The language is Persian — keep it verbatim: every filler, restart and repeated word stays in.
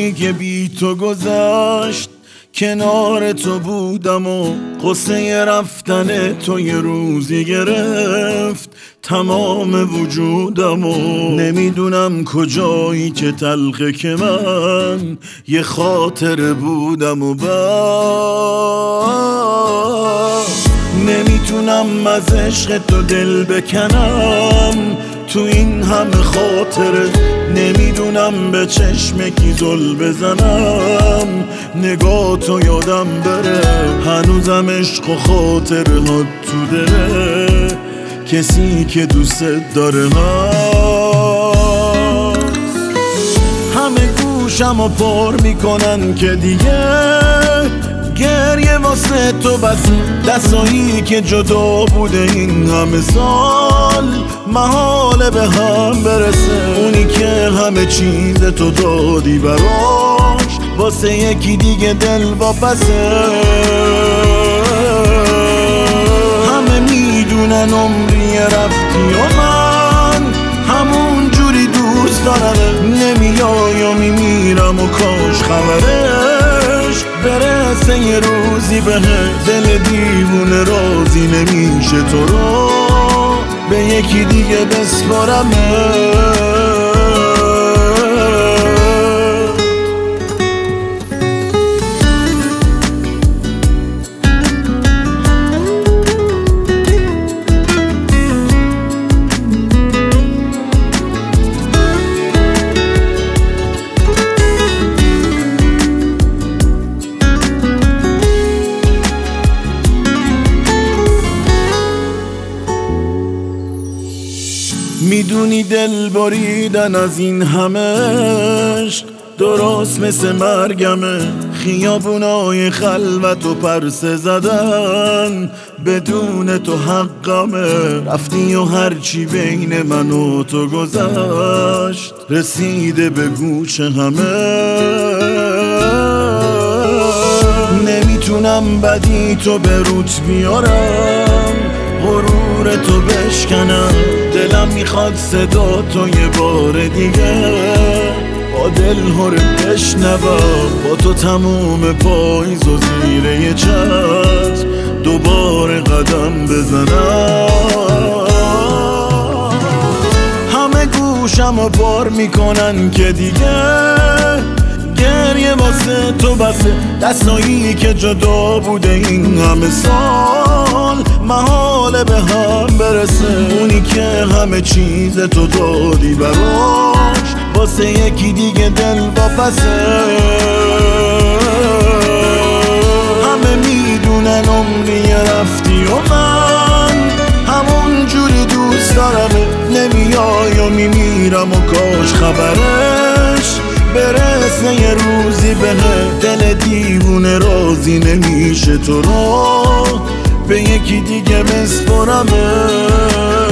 روزی که بی تو گذشت کنار تو بودم و قصه رفتن تو یه روزی گرفت تمام وجودم و نمیدونم کجایی که تلخه که من یه خاطر بودم و بعد نمیتونم از عشق تو دل بکنم تو این همه خاطره نمیدونم به چشم کی زل بزنم نگاه تو یادم بره هنوزم عشق و خاطره ها تو دله کسی که دوست داره هست همه گوشم و پر میکنن که دیگه گریه واسه تو بس دستایی که جدا بوده این همه سال محاله به هم برسه اونی که همه چیز تو دادی براش واسه یکی دیگه دل واپسه همه میدونن عمری رفتی و من همون جوری دوست دارم نمیای و میمیرم و کاش خبرش برسه یه روزی به دل دیوونه راضی نمیشه تو رو به یکی دیگه بسپارم میدونی دل بریدن از این همه عشق درست مثل مرگمه خیابونای خلوت و پرسه زدن بدون تو حقمه رفتی و هرچی بین من و تو گذشت رسیده به گوش همه نمیتونم بدی تو به روت بیارم غرور تو بشکنم دلم میخواد صدا تو یه بار دیگه با دل هره بشنوم با تو تموم پاییز و زیر یه چتر دوباره قدم بزنم همه گوشم و بار میکنن که دیگه گریه واسه تو بسه دستایی که جدا بوده این همه سال محاله به هم برسه اونی که همه چیز تو دادی براش واسه یکی دیگه دل واپسه همه میدونن عمری رفتی و من همون جوری دوست دارم نمیای و میمیرم و کاش خبرش برسه یه روزی به دل دیوونه راضی نمیشه تو رو به یکی دیگه بسپارم